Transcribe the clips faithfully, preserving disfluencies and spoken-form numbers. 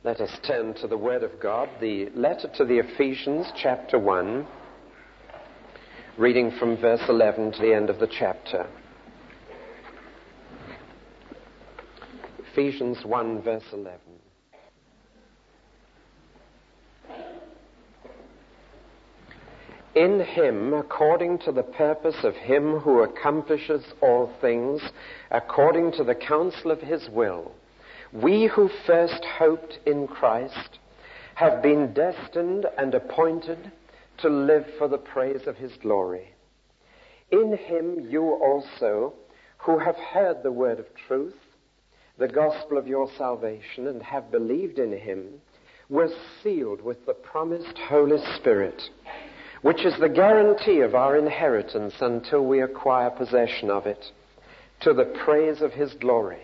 Let us turn to the Word of God, the letter to the Ephesians, chapter one, reading from verse eleven to the end of the chapter. Ephesians one, verse eleven. In him, according to the purpose of him who accomplishes all things, according to the counsel of his will, we who first hoped in Christ have been destined and appointed to live for the praise of his glory. In him you also, who have heard the word of truth, the gospel of your salvation, and have believed in him, were sealed with the promised Holy Spirit, which is the guarantee of our inheritance until we acquire possession of it, to the praise of his glory.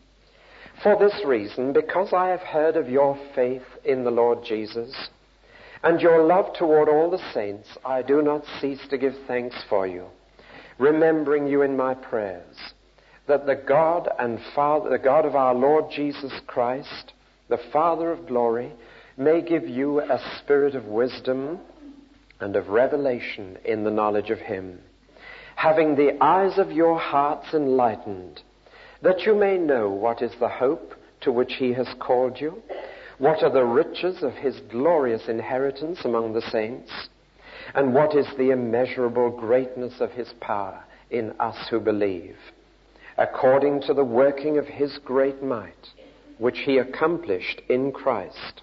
For this reason, because I have heard of your faith in the Lord Jesus, and your love toward all the saints, I do not cease to give thanks for you, remembering you in my prayers, that the God and Father, the God of our Lord Jesus Christ, the Father of glory, may give you a spirit of wisdom and of revelation in the knowledge of him, having the eyes of your hearts enlightened, that you may know what is the hope to which he has called you, what are the riches of his glorious inheritance among the saints, and what is the immeasurable greatness of his power in us who believe, according to the working of his great might, which he accomplished in Christ,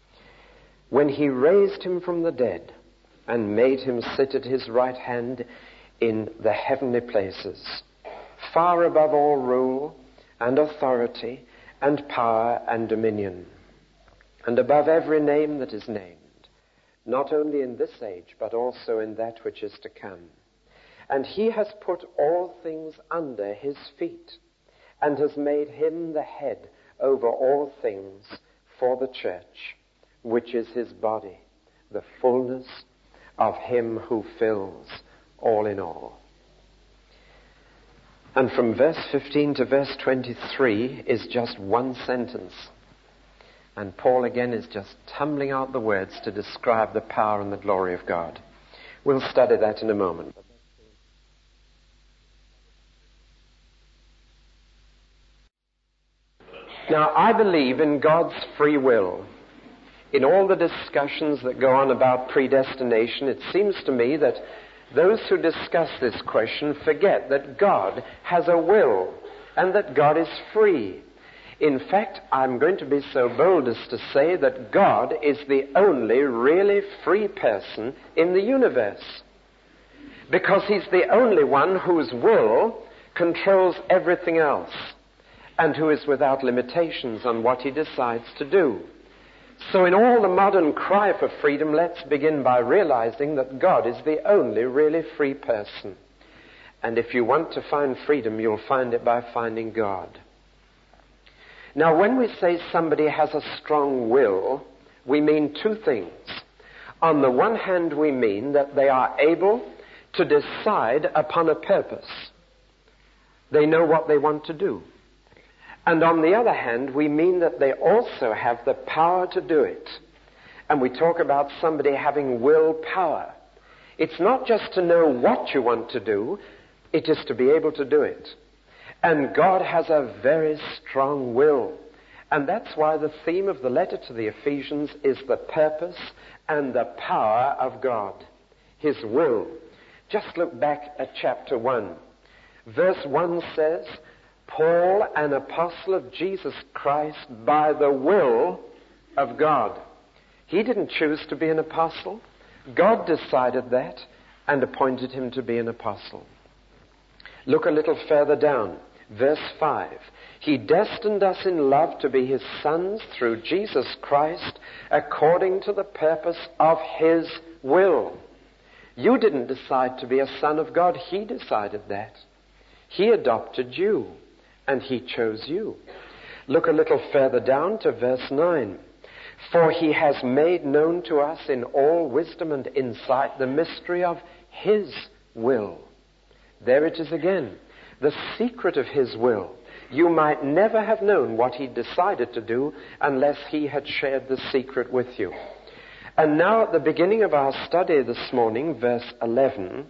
when he raised him from the dead and made him sit at his right hand in the heavenly places, far above all rule and authority and power and dominion, and above every name that is named, not only in this age, but also in that which is to come. And he has put all things under his feet, and has made him the head over all things for the church, which is his body, the fullness of him who fills all in all. And from verse fifteen to verse twenty-three is just one sentence. And Paul again is just tumbling out the words to describe the power and the glory of God. We'll study that in a moment. Now, I believe in God's free will. In all the discussions that go on about predestination, it seems to me that those who discuss this question forget that God has a will and that God is free. In fact, I'm going to be so bold as to say that God is the only really free person in the universe, because he's the only one whose will controls everything else and who is without limitations on what he decides to do. So in all the modern cry for freedom, let's begin by realizing that God is the only really free person. And if you want to find freedom, you'll find it by finding God. Now, when we say somebody has a strong will, we mean two things. On the one hand, we mean that they are able to decide upon a purpose. They know what they want to do. And on the other hand, we mean that they also have the power to do it. And we talk about somebody having willpower. It's not just to know what you want to do, it is to be able to do it. And God has a very strong will. And that's why the theme of the letter to the Ephesians is the purpose and the power of God, his will. Just look back at chapter one. Verse one says, Paul, an apostle of Jesus Christ, by the will of God. He didn't choose to be an apostle. God decided that and appointed him to be an apostle. Look a little further down. Verse five. He destined us in love to be his sons through Jesus Christ, according to the purpose of his will. You didn't decide to be a son of God. He decided that. He adopted you. And he chose you. Look a little further down to verse nine. For he has made known to us in all wisdom and insight the mystery of his will. There it is again. The secret of his will. You might never have known what he decided to do unless he had shared the secret with you. And now at the beginning of our study this morning, verse eleven,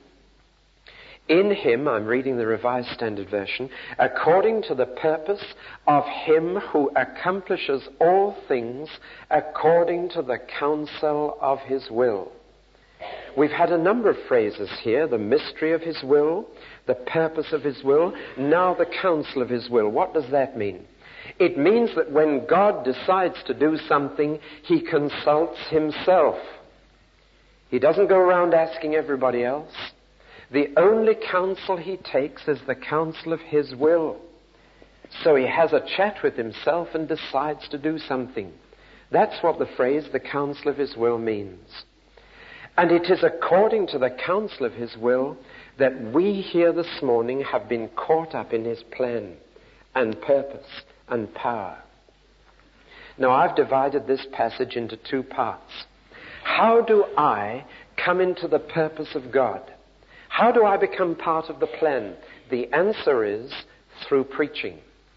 in him, I'm reading the Revised Standard Version, according to the purpose of him who accomplishes all things according to the counsel of his will. We've had a number of phrases here: the mystery of his will, the purpose of his will, now the counsel of his will. What does that mean? It means that when God decides to do something, he consults himself. He doesn't go around asking everybody else. The only counsel he takes is the counsel of his will. So he has a chat with himself and decides to do something. That's what the phrase, the counsel of his will, means. And it is according to the counsel of his will that we here this morning have been caught up in his plan and purpose and power. Now, I've divided this passage into two parts. How do I come into the purpose of God? How do I become part of the plan? The answer is through preaching.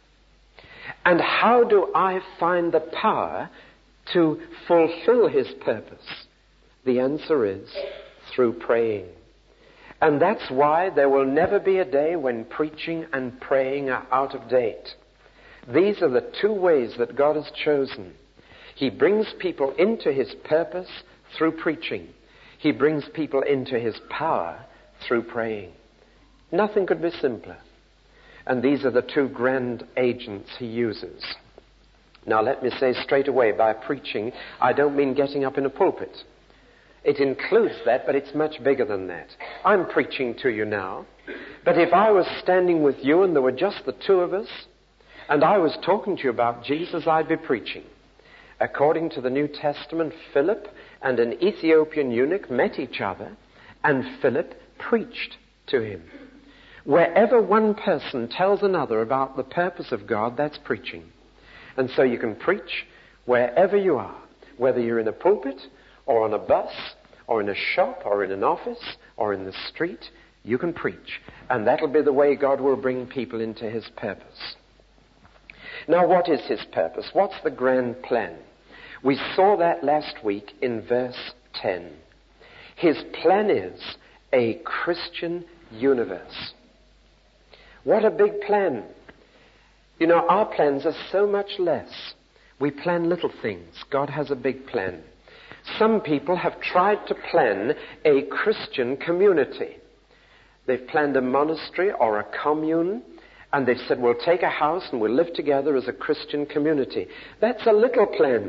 And how do I find the power to fulfill his purpose? The answer is through praying. And that's why there will never be a day when preaching and praying are out of date. These are the two ways that God has chosen. He brings people into his purpose through preaching. He brings people into his power through praying. Nothing could be simpler. And these are the two grand agents he uses. Now let me say straight away, by preaching, I don't mean getting up in a pulpit. It includes that, but it's much bigger than that. I'm preaching to you now, but if I was standing with you and there were just the two of us, and I was talking to you about Jesus, I'd be preaching. According to the New Testament, Philip and an Ethiopian eunuch met each other, and Philip preached to him. Wherever one person tells another about the purpose of God, that's preaching. And so you can preach wherever you are, whether you're in a pulpit or on a bus or in a shop or in an office or in the street, you can preach. And that'll be the way God will bring people into his purpose. Now, what is his purpose? What's the grand plan? We saw that last week in verse ten. His plan is a Christian universe. What a big plan. You know, our plans are so much less. We plan little things. God has a big plan. Some people have tried to plan a Christian community. They've planned a monastery or a commune, and they've said, we'll take a house and we'll live together as a Christian community. That's a little plan.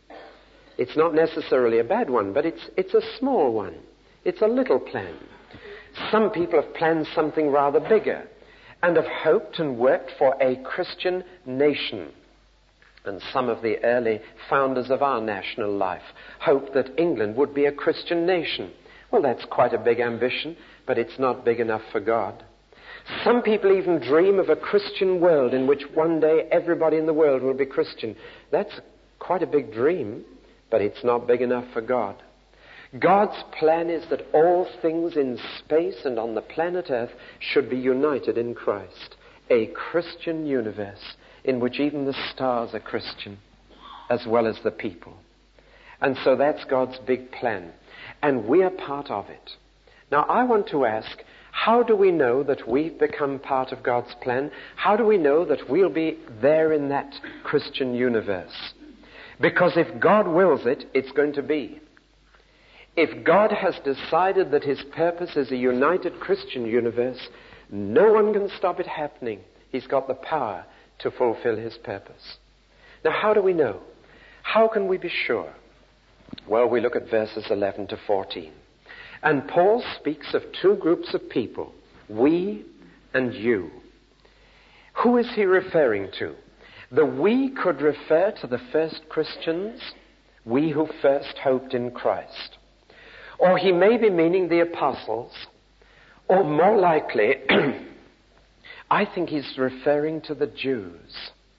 It's not necessarily a bad one, but it's, it's a small one. It's a little plan. Some people have planned something rather bigger and have hoped and worked for a Christian nation. And some of the early founders of our national life hoped that England would be a Christian nation. Well, that's quite a big ambition, but it's not big enough for God. Some people even dream of a Christian world in which one day everybody in the world will be Christian. That's quite a big dream, but it's not big enough for God. God's plan is that all things in space and on the planet Earth should be united in Christ. A Christian universe in which even the stars are Christian, as well as the people. And so that's God's big plan. And we are part of it. Now, I want to ask, how do we know that we've become part of God's plan? How do we know that we'll be there in that Christian universe? Because if God wills it, it's going to be. If God has decided that his purpose is a united Christian universe, no one can stop it happening. He's got the power to fulfill his purpose. Now, how do we know? How can we be sure? Well, we look at verses eleven to fourteen. And Paul speaks of two groups of people, we and you. Who is he referring to? The we could refer to the first Christians, we who first hoped in Christ. Or he may be meaning the apostles, or more likely, I think he's referring to the Jews.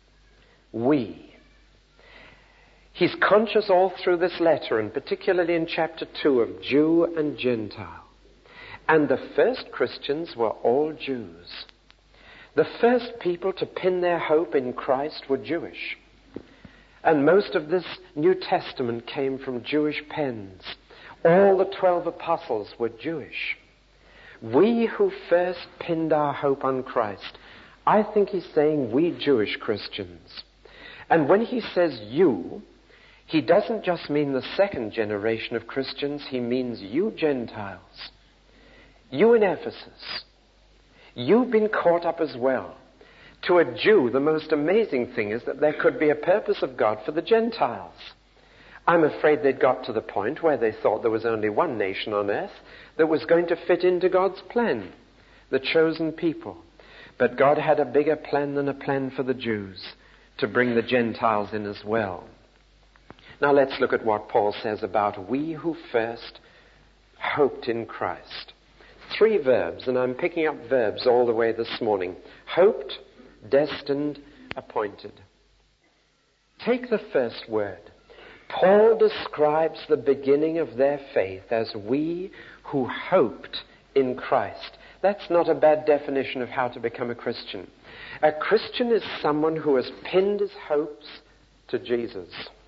We. He's conscious all through this letter, and particularly in chapter two, of Jew and Gentile. And the first Christians were all Jews. The first people to pin their hope in Christ were Jewish. And most of this New Testament came from Jewish pens. All the twelve apostles were Jewish. We who first pinned our hope on Christ, I think he's saying we Jewish Christians. And when he says you, he doesn't just mean the second generation of Christians, he means you Gentiles. You in Ephesus. You've been caught up as well. To a Jew, the most amazing thing is that there could be a purpose of God for the Gentiles. I'm afraid they'd got to the point where they thought there was only one nation on earth that was going to fit into God's plan, the chosen people. But God had a bigger plan than a plan for the Jews, to bring the Gentiles in as well. Now let's look at what Paul says about we who first hoped in Christ. Three verbs, and I'm picking up verbs all the way this morning. Hoped, destined, appointed. Take the first word. Paul describes the beginning of their faith as we who hoped in Christ. That's not a bad definition of how to become a Christian. A Christian is someone who has pinned his hopes to Jesus.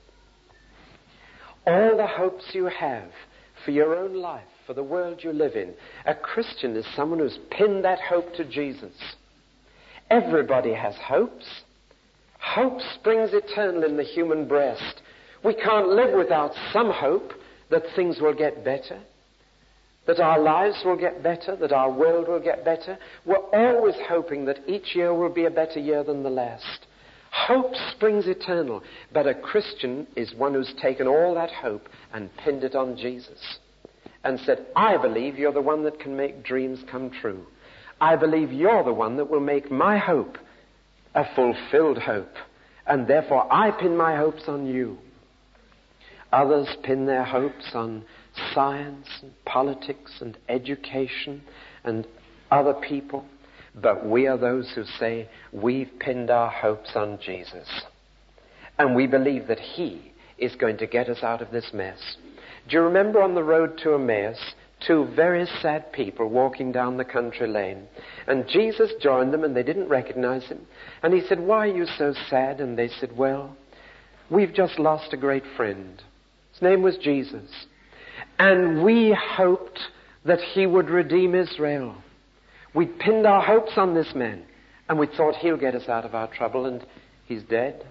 All the hopes you have for your own life, for the world you live in, a Christian is someone who's pinned that hope to Jesus. Everybody has hopes. Hope springs eternal in the human breast. We can't live without some hope that things will get better, that our lives will get better, that our world will get better. We're always hoping that each year will be a better year than the last. Hope springs eternal, but a Christian is one who's taken all that hope and pinned it on Jesus and said, I believe you're the one that can make dreams come true. I believe you're the one that will make my hope a fulfilled hope, and therefore I pin my hopes on you. Others pin their hopes on science and politics and education and other people. But we are those who say we've pinned our hopes on Jesus. And we believe that he is going to get us out of this mess. Do you remember on the road to Emmaus, two very sad people walking down the country lane? And Jesus joined them and they didn't recognize him. And he said, why are you so sad? And they said, well, we've just lost a great friend. His name was Jesus. And we hoped that he would redeem Israel. We pinned our hopes on this man. And we thought he'll get us out of our trouble. And he's dead.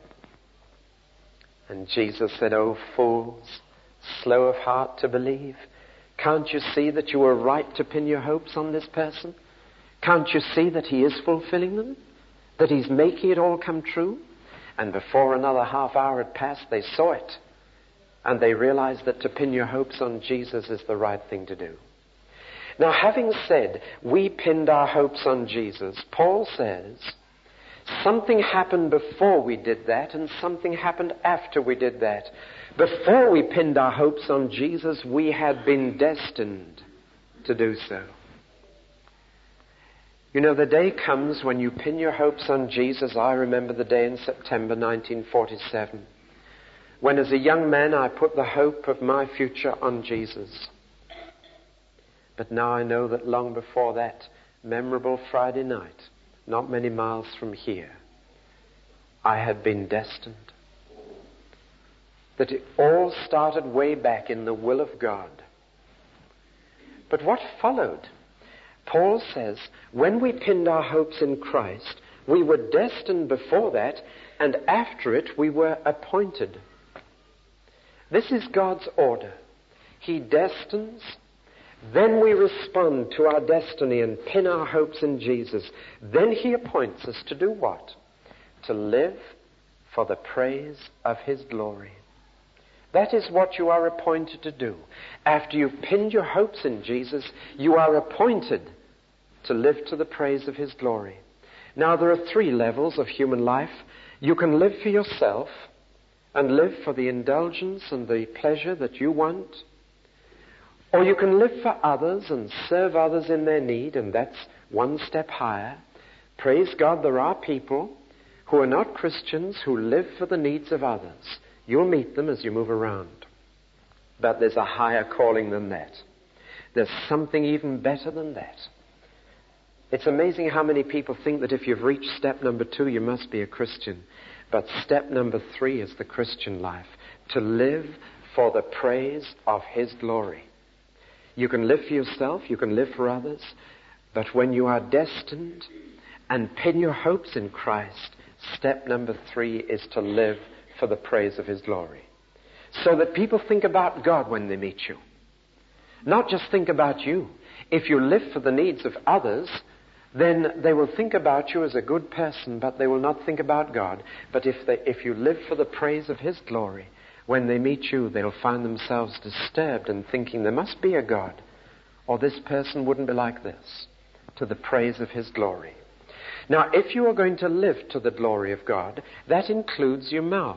And Jesus said, oh, fools, slow of heart to believe. Can't you see that you were right to pin your hopes on this person? Can't you see that he is fulfilling them? That he's making it all come true? And before another half hour had passed, they saw it. And they realized that to pin your hopes on Jesus is the right thing to do. Now, having said we pinned our hopes on Jesus, Paul says something happened before we did that and something happened after we did that. Before we pinned our hopes on Jesus, we had been destined to do so. You know, the day comes when you pin your hopes on Jesus. I remember the day in September nineteen forty-seven. When as a young man I put the hope of my future on Jesus. But now I know that long before that memorable Friday night, not many miles from here, I had been destined. That it all started way back in the will of God. But what followed? Paul says, when we pinned our hopes in Christ, we were destined before that, and after it we were appointed. This is God's order. He destines, then we respond to our destiny and pin our hopes in Jesus. Then he appoints us to do what? To live for the praise of his glory. That is what you are appointed to do. After you've pinned your hopes in Jesus, you are appointed to live to the praise of his glory. Now, there are three levels of human life. You can live for yourself and live for the indulgence and the pleasure that you want. Or you can live for others and serve others in their need, and that's one step higher. Praise God, there are people who are not Christians who live for the needs of others. You'll meet them as you move around. But there's a higher calling than that. There's something even better than that. It's amazing how many people think that if you've reached step number two, you must be a Christian. But step number three is the Christian life, to live for the praise of His glory. You can live for yourself, you can live for others, but when you are destined and pin your hopes in Christ, step number three is to live for the praise of His glory. So that people think about God when they meet you. Not just think about you. If you live for the needs of others, then they will think about you as a good person, but they will not think about God. But if they, if you live for the praise of His glory, when they meet you, they'll find themselves disturbed and thinking there must be a God, or this person wouldn't be like this, to the praise of His glory. Now, if you are going to live to the glory of God, that includes your mouth.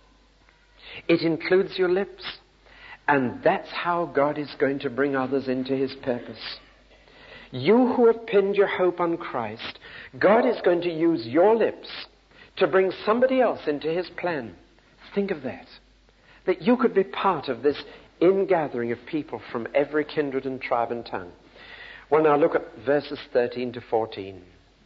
It includes your lips. And that's how God is going to bring others into His purpose. You who have pinned your hope on Christ, God is going to use your lips to bring somebody else into His plan. Think of that. That you could be part of this ingathering of people from every kindred and tribe and tongue. Well, now look at verses thirteen to fourteen.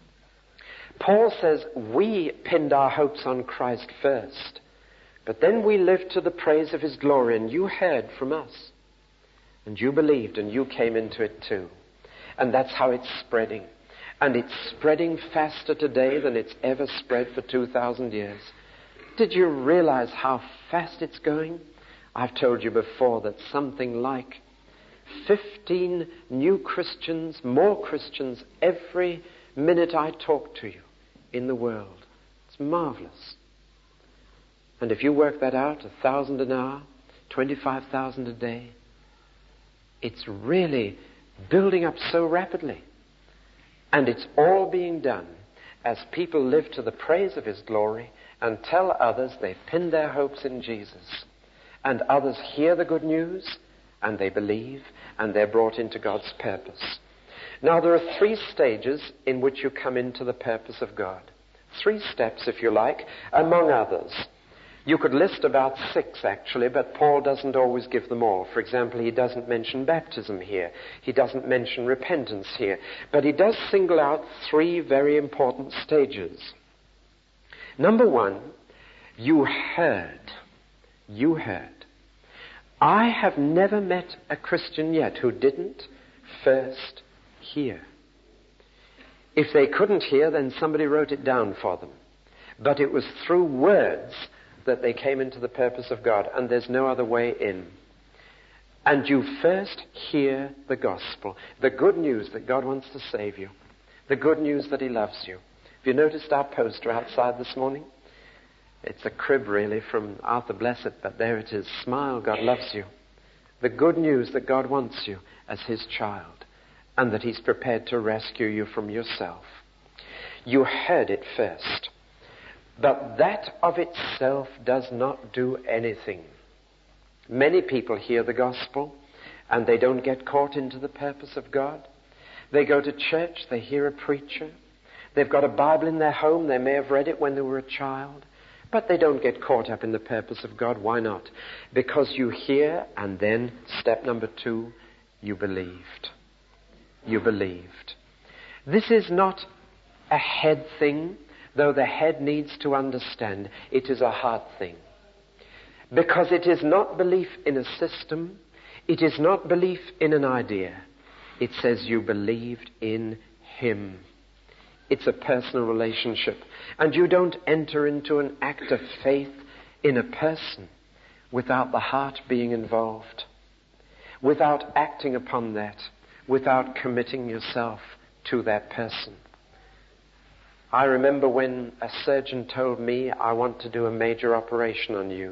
Paul says, we pinned our hopes on Christ first, but then we lived to the praise of His glory, and you heard from us. And you believed, and you came into it too. And that's how it's spreading. And it's spreading faster today than it's ever spread for two thousand years. Did you realize how fast it's going? I've told you before that something like fifteen new Christians, more Christians, every minute I talk to you in the world. It's marvelous. And if you work that out, a thousand an hour, twenty-five thousand a day, it's really building up so rapidly. And it's all being done as people live to the praise of His glory and tell others they've pinned their hopes in Jesus. And others hear the good news and they believe and they're brought into God's purpose. Now there are three stages in which you come into the purpose of God. Three steps, if you like, among others. You could list about six, actually, but Paul doesn't always give them all. For example, he doesn't mention baptism here. He doesn't mention repentance here. But he does single out three very important stages. Number one, you heard. You heard. I have never met a Christian yet who didn't first hear. If they couldn't hear, then somebody wrote it down for them. But it was through words that they came into the purpose of God, and there's no other way in. And you first hear the gospel, the good news that God wants to save you, the good news that He loves you. Have you noticed our poster outside this morning? It's a crib, really, from Arthur Blessed, but there it is. Smile, God loves you. The good news that God wants you as His child, and that He's prepared to rescue you from yourself. You heard it first. But that of itself does not do anything. Many people hear the gospel and they don't get caught into the purpose of God. They go to church, they hear a preacher. They've got a Bible in their home, they may have read it when they were a child. But they don't get caught up in the purpose of God. Why not? Because you hear, and then, step number two, you believed. You believed. This is not a head thing. Though the head needs to understand, it is a heart thing. Because it is not belief in a system. It is not belief in an idea. It says you believed in Him. It's a personal relationship. And you don't enter into an act of faith in a person without the heart being involved, without acting upon that, without committing yourself to that person. I remember when a surgeon told me, I want to do a major operation on you.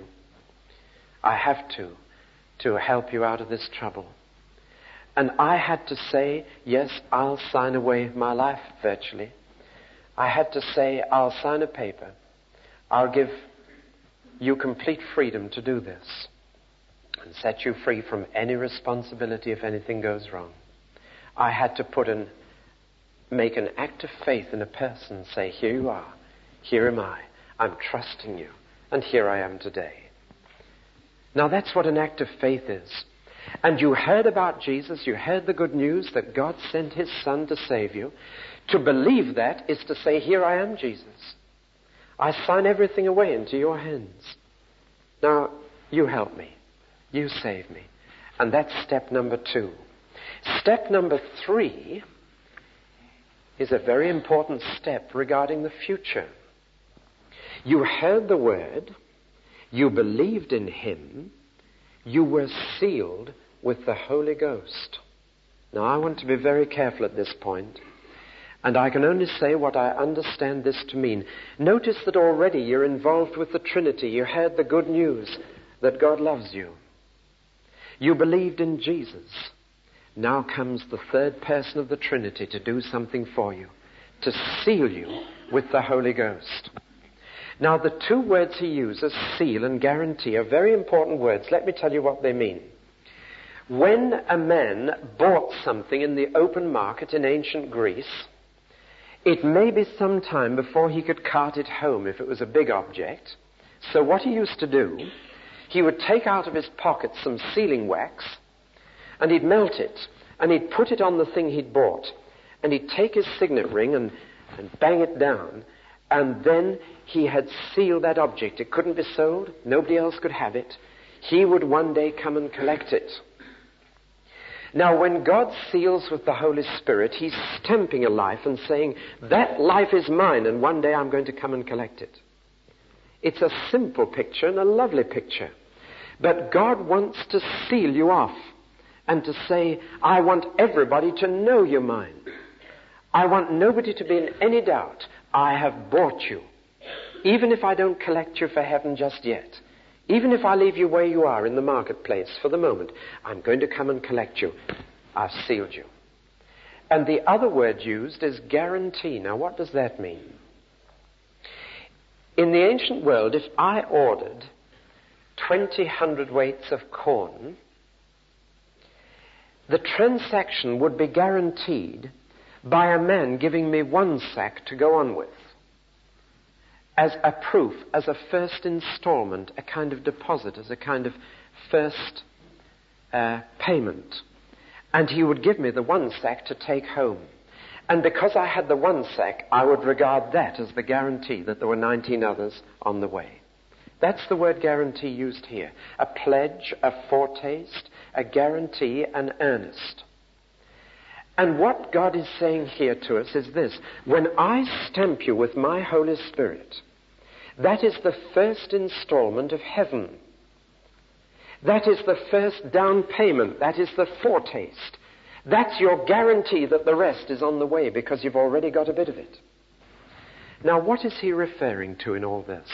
I have to, to help you out of this trouble. And I had to say, yes, I'll sign away my life virtually. I had to say, I'll sign a paper. I'll give you complete freedom to do this and set you free from any responsibility if anything goes wrong. I had to put an Make an act of faith in a person and say, here you are, here am I, I'm trusting you, and here I am today. Now that's what an act of faith is. And you heard about Jesus, you heard the good news that God sent His Son to save you. To believe that is to say, here I am, Jesus. I sign everything away into your hands. Now, you help me. You save me. And that's step number two. Step number three is a very important step regarding the future. You heard the word, you believed in him, you were sealed with the Holy Ghost. Now, I want to be very careful at this point, and I can only say what I understand this to mean. Notice that already you're involved with the Trinity. You heard the good news that God loves you. You believed in Jesus. Now comes the third person of the Trinity to do something for you, to seal you with the Holy Ghost. Now, the two words he uses, seal and guarantee, are very important words. Let me tell you what they mean. When a man bought something in the open market in ancient Greece, it may be some time before he could cart it home if it was a big object. So what he used to do, he would take out of his pocket some sealing wax, and he'd melt it, and he'd put it on the thing he'd bought, and he'd take his signet ring and, and bang it down, and then he had sealed that object. It couldn't be sold. Nobody else could have it. He would one day come and collect it. Now, when God seals with the Holy Spirit, he's stamping a life and saying, that life is mine, and one day I'm going to come and collect it. It's a simple picture and a lovely picture. But God wants to seal you off and to say, I want everybody to know you're mine. I want nobody to be in any doubt. I have bought you. Even if I don't collect you for heaven just yet. Even if I leave you where you are in the marketplace for the moment, I'm going to come and collect you. I've sealed you. And the other word used is guarantee. Now, what does that mean? In the ancient world, if I ordered twenty hundredweights of corn, the transaction would be guaranteed by a man giving me one sack to go on with, as a proof, as a first installment, a kind of deposit, as a kind of first uh, payment. And he would give me the one sack to take home. And because I had the one sack, I would regard that as the guarantee that there were nineteen others on the way. That's the word guarantee used here. A pledge, a foretaste, a guarantee, an earnest. And what God is saying here to us is this. When I stamp you with my Holy Spirit, that is the first installment of heaven. That is the first down payment. That is the foretaste. That's your guarantee that the rest is on the way because you've already got a bit of it. Now, what is he referring to in all this?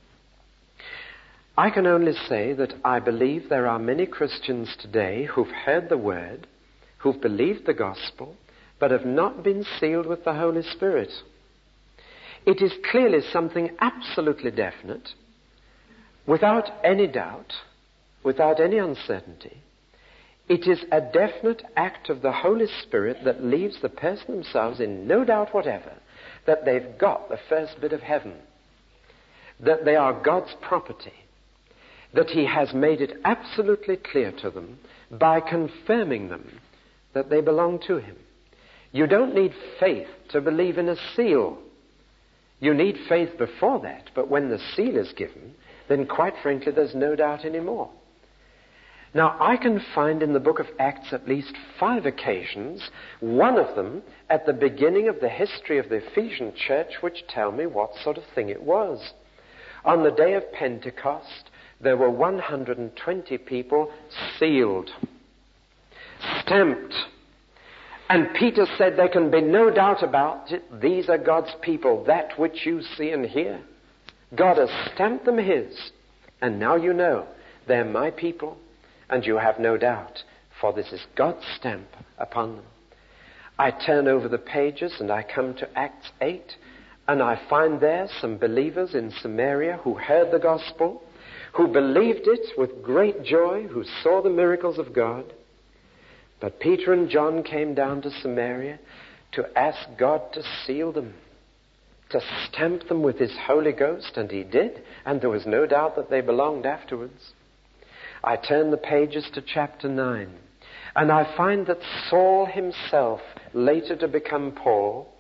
I can only say that I believe there are many Christians today who've heard the word, who've believed the gospel, but have not been sealed with the Holy Spirit. It is clearly something absolutely definite, without any doubt, without any uncertainty. It is a definite act of the Holy Spirit that leaves the person themselves in no doubt whatever that they've got the first bit of heaven, that they are God's property, that he has made it absolutely clear to them by confirming them that they belong to him. You don't need faith to believe in a seal. You need faith before that, but when the seal is given, then quite frankly there's no doubt anymore. Now, I can find in the book of Acts at least five occasions, one of them at the beginning of the history of the Ephesian church, which tell me what sort of thing it was. On the day of Pentecost, there were one hundred twenty people sealed, stamped. And Peter said, there can be no doubt about it. These are God's people, that which you see and hear. God has stamped them his. And now you know they're my people. And you have no doubt, for this is God's stamp upon them. I turn over the pages and I come to Acts eight, and I find there some believers in Samaria who heard the gospel, who believed it with great joy, who saw the miracles of God. But Peter and John came down to Samaria to ask God to seal them, to stamp them with his Holy Ghost, and he did, and there was no doubt that they belonged afterwards. I turn the pages to chapter nine, and I find that Saul himself, later to become Paul,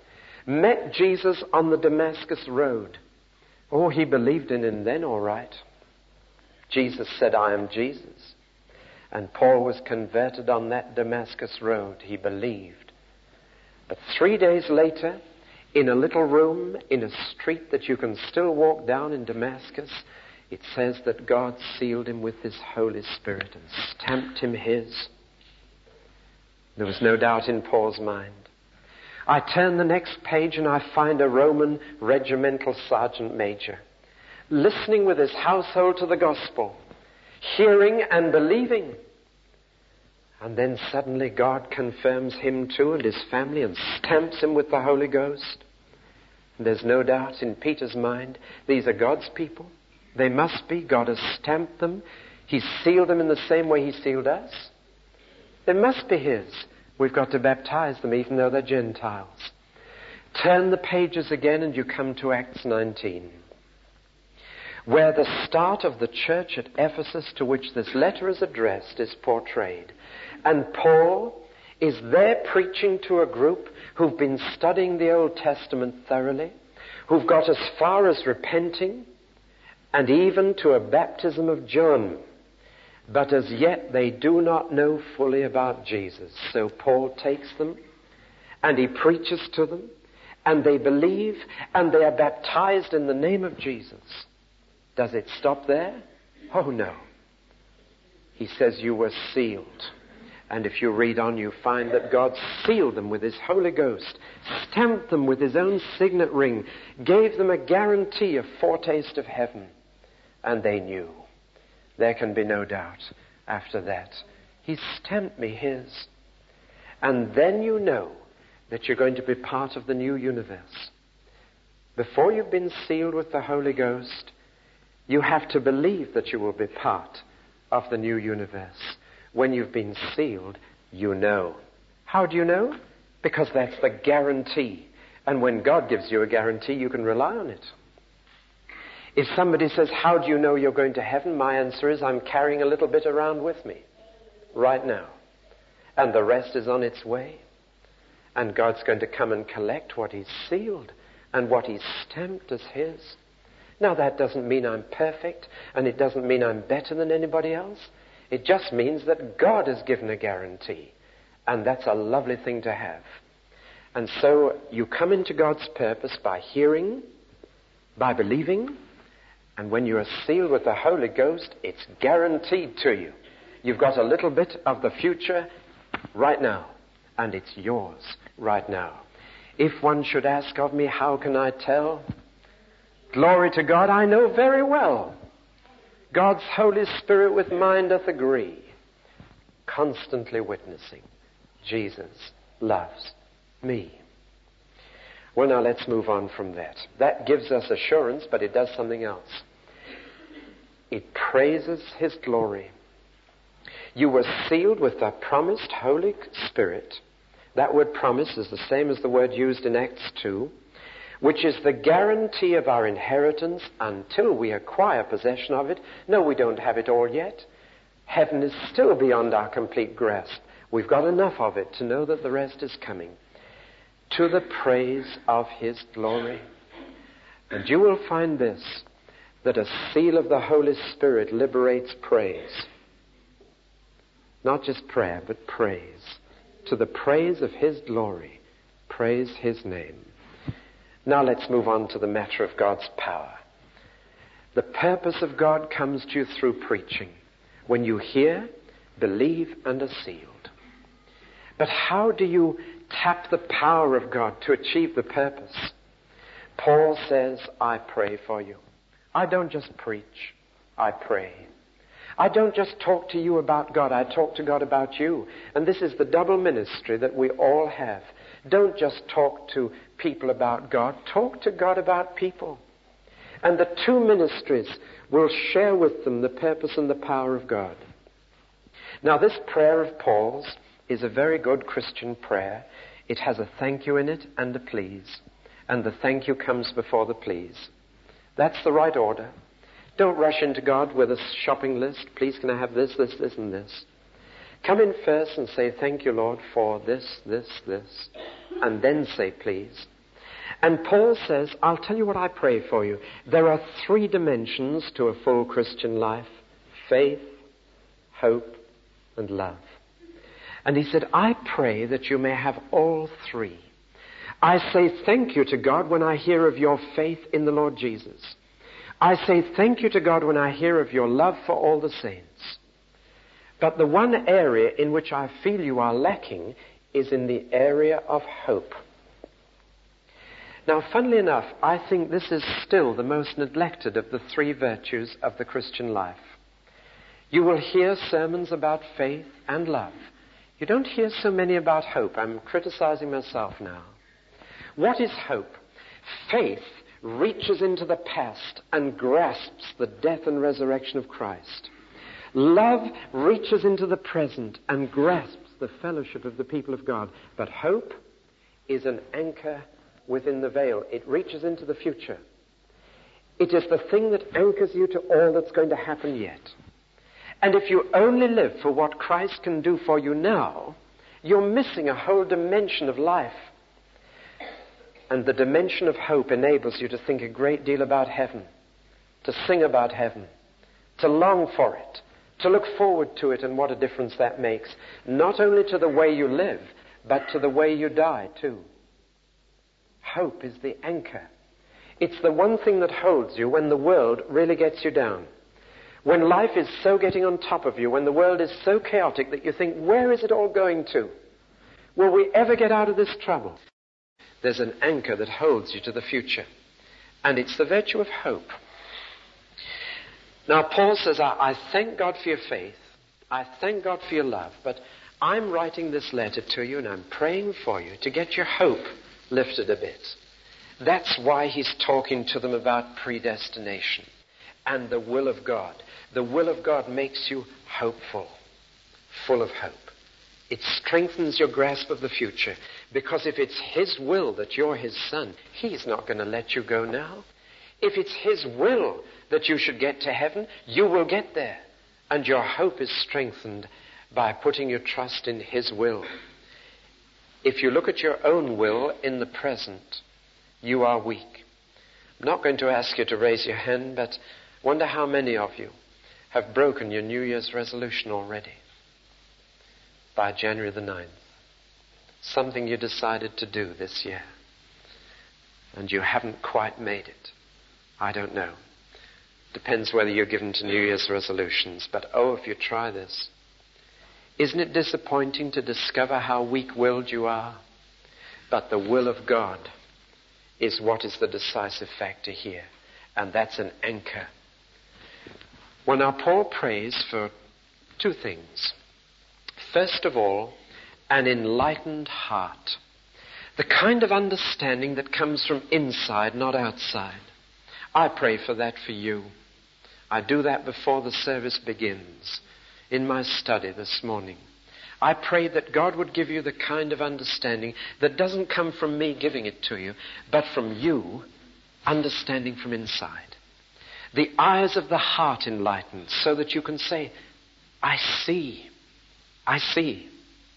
met Jesus on the Damascus road. Oh, he believed in him then, all right. Jesus said, I am Jesus. And Paul was converted on that Damascus road. He believed. But three days later, in a little room, in a street that you can still walk down in Damascus, it says that God sealed him with his Holy Spirit and stamped him his. There was no doubt in Paul's mind. I turn the next page and I find a Roman regimental sergeant major listening with his household to the gospel, hearing and believing. And then suddenly God confirms him too and his family and stamps him with the Holy Ghost. And there's no doubt in Peter's mind, these are God's people. They must be. God has stamped them. He's sealed them in the same way he sealed us. They must be his. We've got to baptize them even though they're Gentiles. Turn the pages again and you come to Acts nineteen, where the start of the church at Ephesus, to which this letter is addressed, is portrayed. And Paul is there preaching to a group who've been studying the Old Testament thoroughly, who've got as far as repenting, and even to a baptism of John. But as yet they do not know fully about Jesus. So Paul takes them and he preaches to them and they believe and they are baptized in the name of Jesus. Does it stop there? Oh no. He says you were sealed. And if you read on, you find that God sealed them with his Holy Ghost, stamped them with his own signet ring, gave them a guarantee, a foretaste of heaven. And they knew. There can be no doubt after that. He stamped me his. And then you know that you're going to be part of the new universe. Before you've been sealed with the Holy Ghost, you have to believe that you will be part of the new universe. When you've been sealed, you know. How do you know? Because that's the guarantee. And when God gives you a guarantee, you can rely on it. If somebody says, how do you know you're going to heaven? My answer is, I'm carrying a little bit around with me right now. And the rest is on its way. And God's going to come and collect what he's sealed and what he's stamped as his. Now, that doesn't mean I'm perfect, and it doesn't mean I'm better than anybody else. It just means that God has given a guarantee. And that's a lovely thing to have. And so you come into God's purpose by hearing, by believing, and when you are sealed with the Holy Ghost, it's guaranteed to you. You've got a little bit of the future right now, and it's yours right now. If one should ask of me, how can I tell? Glory to God, I know very well. God's Holy Spirit with mine doth agree, constantly witnessing, Jesus loves me. Well, now let's move on from that. That gives us assurance, but it does something else. It praises his glory. You were sealed with the promised Holy Spirit. That word promise is the same as the word used in Acts two, which is the guarantee of our inheritance until we acquire possession of it. No, we don't have it all yet. Heaven is still beyond our complete grasp. We've got enough of it to know that the rest is coming. To the praise of his glory. And you will find this, that a seal of the Holy Spirit liberates praise. Not just prayer, but praise. To the praise of his glory. Praise his name. Now let's move on to the matter of God's power. The purpose of God comes to you through preaching. When you hear, believe, and are sealed. But how do you tap the power of God to achieve the purpose? Paul says, I pray for you. I don't just preach, I pray. I don't just talk to you about God, I talk to God about you. And this is the double ministry that we all have. Don't just talk to people about God, talk to God about people. And the two ministries will share with them the purpose and the power of God. Now, this prayer of Paul's is a very good Christian prayer. It has a thank you in it and a please. And the thank you comes before the please. That's the right order. Don't rush into God with a shopping list. Please, can I have this, this, this, and this? Come in first and say, thank you, Lord, for this, this, this. And then say, please. And Paul says, I'll tell you what I pray for you. There are three dimensions to a full Christian life: faith, hope, and love. And he said, I pray that you may have all three. I say thank you to God when I hear of your faith in the Lord Jesus. I say thank you to God when I hear of your love for all the saints. But the one area in which I feel you are lacking is in the area of hope. Now, funnily enough, I think this is still the most neglected of the three virtues of the Christian life. You will hear sermons about faith and love. You don't hear so many about hope. I'm criticizing myself now. What is hope? Faith reaches into the past and grasps the death and resurrection of Christ. Love reaches into the present and grasps the fellowship of the people of God. But hope is an anchor within the veil. It reaches into the future. It is the thing that anchors you to all that's going to happen yet. And if you only live for what Christ can do for you now, you're missing a whole dimension of life. And the dimension of hope enables you to think a great deal about heaven, to sing about heaven, to long for it, to look forward to it, and what a difference that makes, not only to the way you live, but to the way you die too. Hope is the anchor. It's the one thing that holds you when the world really gets you down. When life is so getting on top of you, when the world is so chaotic that you think, where is it all going to? Will we ever get out of this trouble? There's an anchor that holds you to the future. And it's the virtue of hope. Now, Paul says, I, I thank God for your faith. I thank God for your love. But I'm writing this letter to you and I'm praying for you to get your hope lifted a bit. That's why he's talking to them about predestination and the will of God. The will of God makes you hopeful, full of hope. It strengthens your grasp of the future, because if it's his will that you're his son, he's not going to let you go now. If it's his will that you should get to heaven, you will get there. And your hope is strengthened by putting your trust in his will. If you look at your own will in the present, you are weak. I'm not going to ask you to raise your hand, but wonder how many of you have broken your New Year's resolution already by January the ninth. Something you decided to do this year, and you haven't quite made it. I don't know. Depends whether you're given to New Year's resolutions. But oh, if you try this, isn't it disappointing to discover how weak-willed you are? But the will of God is what is the decisive factor here. And that's an anchor. Well, now Paul prays for two things. First of all, an enlightened heart. The kind of understanding that comes from inside, not outside. I pray for that for you. I do that before the service begins, in my study this morning. I pray that God would give you the kind of understanding that doesn't come from me giving it to you, but from you understanding from inside. The eyes of the heart enlightened, so that you can say, I see, I see.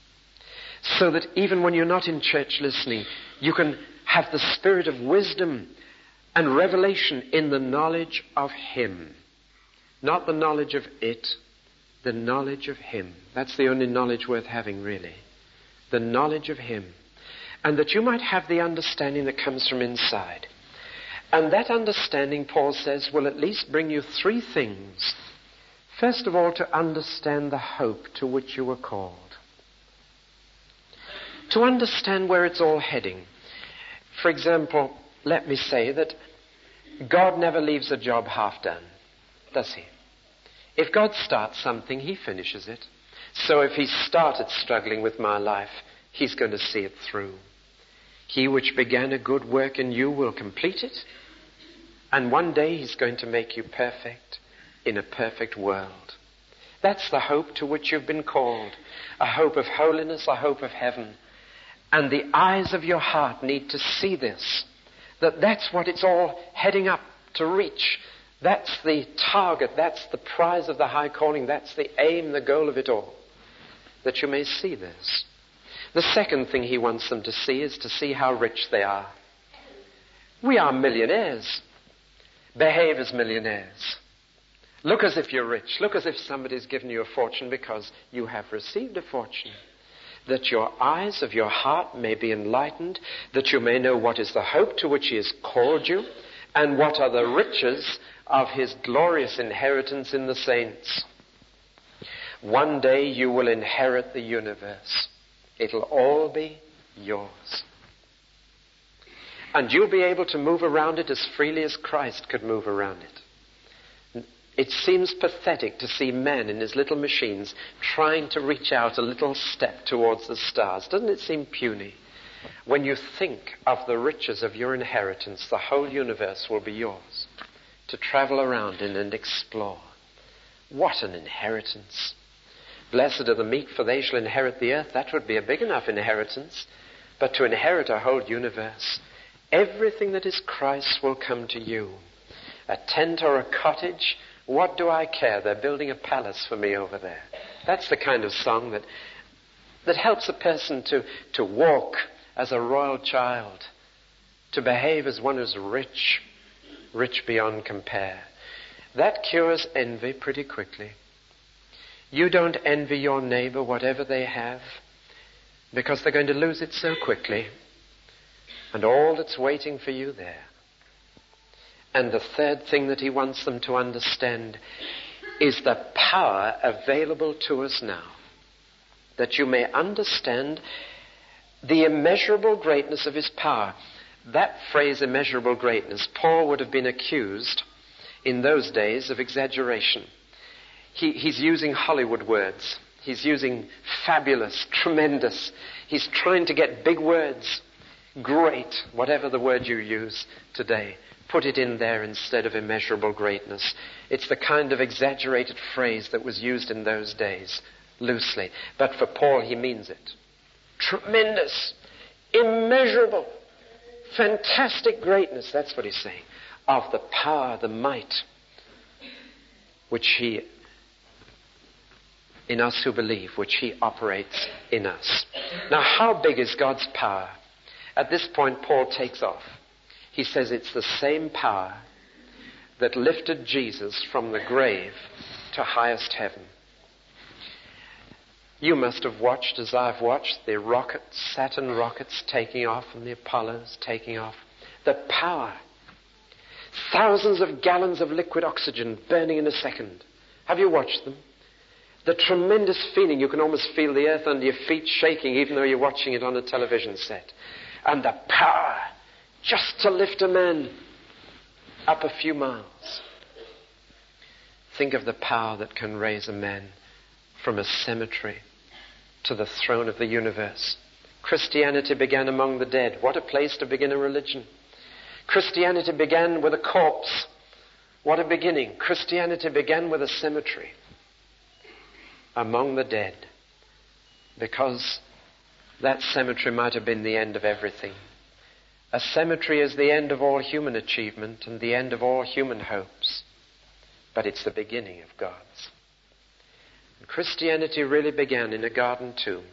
So that even when you're not in church listening, you can have the spirit of wisdom and revelation in the knowledge of him. Not the knowledge of it, the knowledge of him. That's the only knowledge worth having, really. The knowledge of him. And that you might have the understanding that comes from inside. And that understanding, Paul says, will at least bring you three things. First of all, to understand the hope to which you were called. To understand where it's all heading. For example, let me say that God never leaves a job half done, does he? If God starts something, he finishes it. So if he started struggling with my life, he's going to see it through. He which began a good work in you will complete it. And one day he's going to make you perfect in a perfect world. That's the hope to which you've been called. A hope of holiness, a hope of heaven. And the eyes of your heart need to see this. That that's what it's all heading up to reach. That's the target. That's the prize of the high calling. That's the aim, the goal of it all. That you may see this. The second thing he wants them to see is to see how rich they are. We are millionaires. Behave as millionaires. Look as if you're rich. Look as if somebody's given you a fortune because you have received a fortune. That your eyes of your heart may be enlightened, that you may know what is the hope to which he has called you, and what are the riches of his glorious inheritance in the saints. One day you will inherit the universe. It'll all be yours. And you'll be able to move around it as freely as Christ could move around it. It seems pathetic to see man in his little machines trying to reach out a little step towards the stars. Doesn't it seem puny? When you think of the riches of your inheritance, the whole universe will be yours to travel around in and explore. What an inheritance. Blessed are the meek, for they shall inherit the earth. That would be a big enough inheritance. But to inherit a whole universe, everything that is Christ's will come to you. A tent or a cottage, what do I care? They're building a palace for me over there. That's the kind of song that that helps a person to, to walk as a royal child, to behave as one who's rich, rich beyond compare. That cures envy pretty quickly. You don't envy your neighbor whatever they have, because they're going to lose it so quickly. And all that's waiting for you there. And the third thing that he wants them to understand is the power available to us now. That you may understand the immeasurable greatness of his power. That phrase, immeasurable greatness, Paul would have been accused in those days of exaggeration. He, he's using Hollywood words. He's using fabulous, tremendous. He's trying to get big words. Great, whatever the word you use today. Put it in there instead of immeasurable greatness. It's the kind of exaggerated phrase that was used in those days, loosely. But for Paul, he means it. Tremendous, immeasurable, fantastic greatness, that's what he's saying, of the power, the might, which he, in us who believe, which he operates in us. Now, how big is God's power? At this point, Paul takes off. He says it's the same power that lifted Jesus from the grave to highest heaven. You must have watched, as I've watched, the rockets, Saturn rockets taking off and the Apollos taking off. The power. Thousands of gallons of liquid oxygen burning in a second. Have you watched them? The tremendous feeling, you can almost feel the earth under your feet shaking even though you're watching it on a television set. And the power just to lift a man up a few miles. Think of the power that can raise a man from a cemetery to the throne of the universe. Christianity began among the dead. What a place to begin a religion. Christianity began with a corpse. What a beginning. Christianity began with a cemetery among the dead, because that cemetery might have been the end of everything. A cemetery is the end of all human achievement and the end of all human hopes, but it's the beginning of God's. And Christianity really began in a garden tomb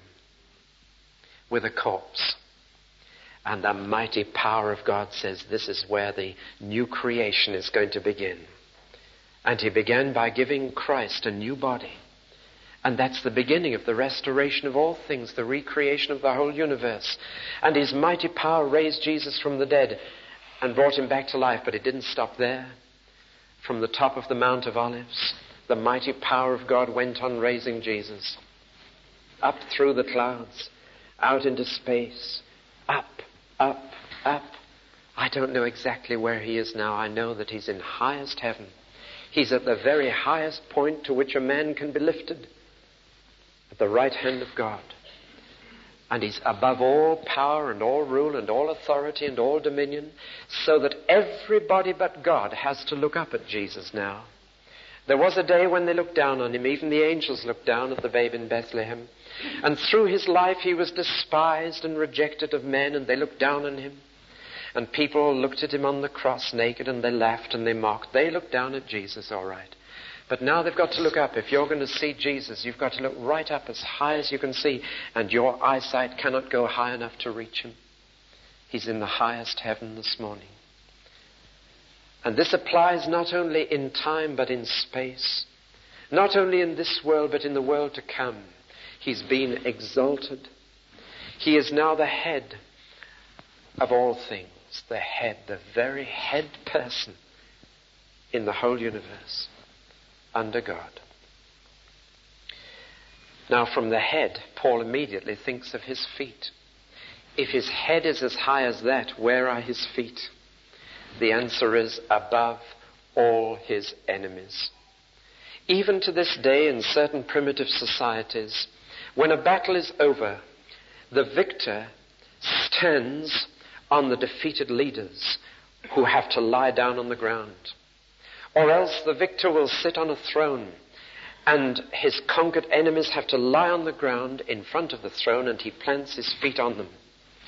with a corpse. And the mighty power of God says this is where the new creation is going to begin. And he began by giving Christ a new body. And that's the beginning of the restoration of all things, the recreation of the whole universe. And his mighty power raised Jesus from the dead and brought him back to life. But it didn't stop there. From the top of the Mount of Olives, the mighty power of God went on raising Jesus. Up through the clouds, out into space, up, up, up. I don't know exactly where he is now. I know that he's in highest heaven. He's at the very highest point to which a man can be lifted. At the right hand of God. And he's above all power and all rule and all authority and all dominion, so that everybody but God has to look up at Jesus now. There was a day when they looked down on him. Even the angels looked down at the babe in Bethlehem. And through his life he was despised and rejected of men, and they looked down on him. And people looked at him on the cross naked, and they laughed and they mocked. They looked down at Jesus, all right. But now they've got to look up. If you're going to see Jesus, you've got to look right up as high as you can see. And your eyesight cannot go high enough to reach him. He's in the highest heaven this morning. And this applies not only in time but in space. Not only in this world but in the world to come. He's been exalted. He is now the head of all things. The head, the very head person in the whole universe under God. Now from the head, Paul immediately thinks of his feet. If his head is as high as that, where are his feet? The answer is above all his enemies. Even to this day in certain primitive societies, when a battle is over, the victor stands on the defeated leaders who have to lie down on the ground. Or else the victor will sit on a throne and his conquered enemies have to lie on the ground in front of the throne and he plants his feet on them.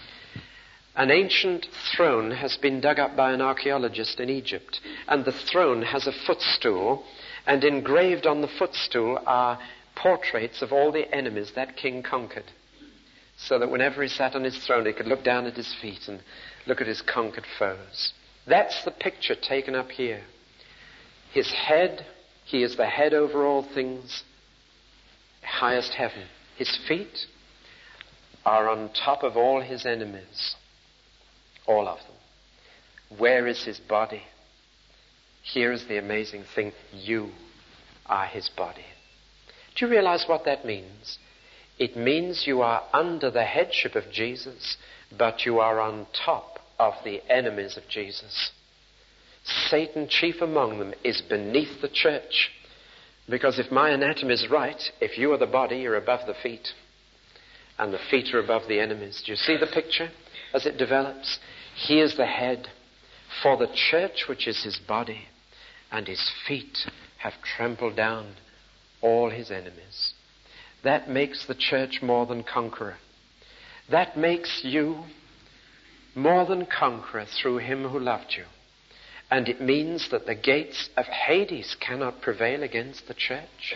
An ancient throne has been dug up by an archaeologist in Egypt, and the throne has a footstool, and engraved on the footstool are portraits of all the enemies that king conquered, so that whenever he sat on his throne he could look down at his feet and look at his conquered foes. That's the picture taken up here. His head, he is the head over all things, highest heaven. His feet are on top of all his enemies. All of them. Where is his body? Here is the amazing thing. You are his body. Do you realize what that means? It means you are under the headship of Jesus, but you are on top of the enemies of Jesus. Satan, chief among them, is beneath the church. Because if my anatomy is right, if you are the body, you're above the feet. And the feet are above the enemies. Do you see the picture as it develops? He is the head for the church, which is his body, and his feet have trampled down all his enemies. That makes the church more than conqueror. That makes you more than conqueror through him who loved you. And it means that the gates of Hades cannot prevail against the church.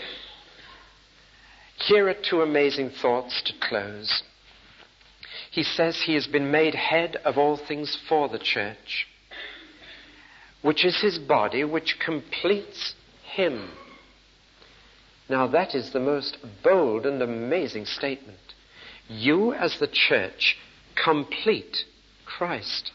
Here are two amazing thoughts to close. He says he has been made head of all things for the church, which is his body, which completes him. Now that is the most bold and amazing statement. You as the church complete Christ.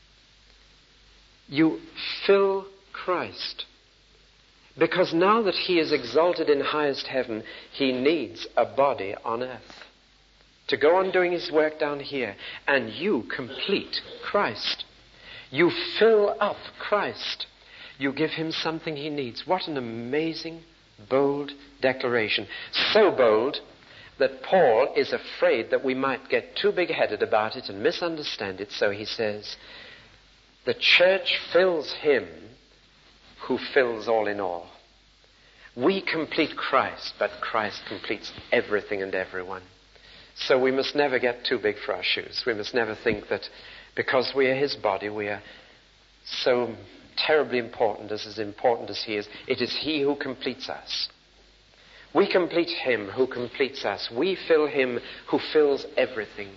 You fill Christ. Because now that he is exalted in highest heaven, he needs a body on earth to go on doing his work down here. And you complete Christ. You fill up Christ. You give him something he needs. What an amazing, bold declaration. So bold that Paul is afraid that we might get too big-headed about it and misunderstand it. So he says, the church fills him who fills all in all. We complete Christ, but Christ completes everything and everyone. So we must never get too big for our shoes. We must never think that because we are his body, we are so terribly important, as, as important as he is. It is he who completes us. We complete him who completes us. We fill him who fills everything.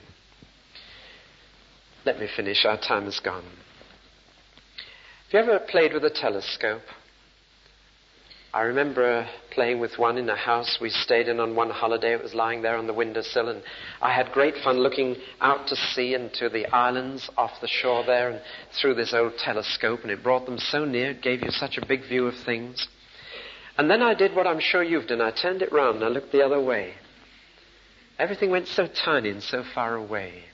Let me finish. Our time is gone. Have you ever played with a telescope? I remember playing with one in a house we stayed in on one holiday. It was lying there on the windowsill, and I had great fun looking out to sea and to the islands off the shore there and through this old telescope, and it brought them so near. It gave you such a big view of things. And then I did what I'm sure you've done. I turned it round and I looked the other way. Everything went so tiny and so far away.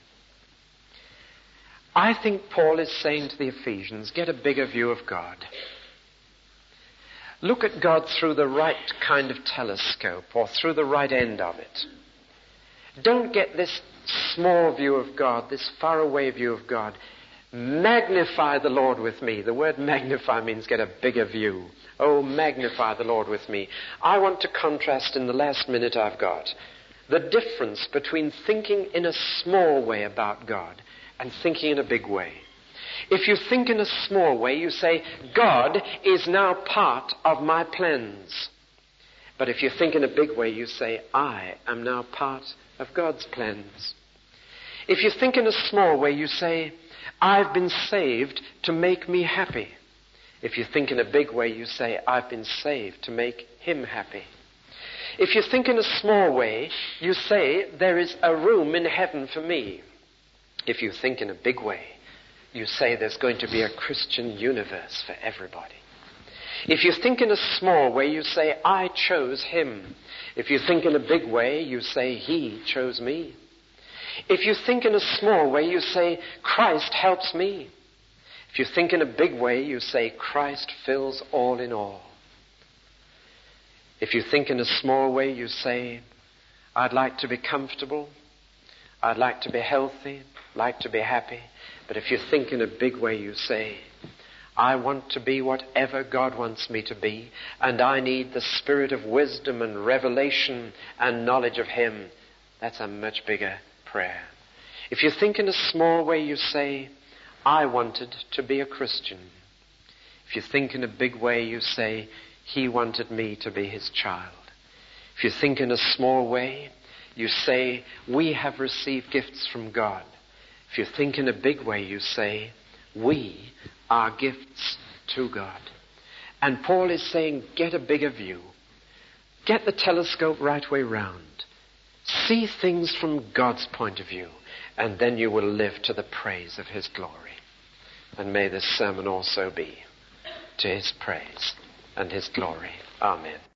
I think Paul is saying to the Ephesians, get a bigger view of God. Look at God through the right kind of telescope, or through the right end of it. Don't get this small view of God, this faraway view of God. Magnify the Lord with me. The word magnify means get a bigger view. Oh, magnify the Lord with me. I want to contrast in the last minute I've got the difference between thinking in a small way about God and thinking in a big way. If you think in a small way, you say, God is now part of my plans. But if you think in a big way, you say, I am now part of God's plans. If you think in a small way, you say, I've been saved to make me happy. If you think in a big way, you say, I've been saved to make him happy. If you think in a small way, you say, there is a room in heaven for me. If you think in a big way, you say there's going to be a Christian universe for everybody. If you think in a small way, you say, I chose him. If you think in a big way, you say, he chose me. If you think in a small way, you say, Christ helps me. If you think in a big way, you say, Christ fills all in all. If you think in a small way, you say, I'd like to be comfortable. I'd like to be healthy, like to be happy. But if you think in a big way, you say, I want to be whatever God wants me to be, and I need the spirit of wisdom and revelation and knowledge of him. That's a much bigger prayer. If you think in a small way, you say, I wanted to be a Christian. If you think in a big way, you say, he wanted me to be his child. If you think in a small way, you say, we have received gifts from God. If you think in a big way, you say, we are gifts to God. And Paul is saying, get a bigger view. Get the telescope right way round. See things from God's point of view, and then you will live to the praise of his glory. And may this sermon also be to his praise and his glory. Amen.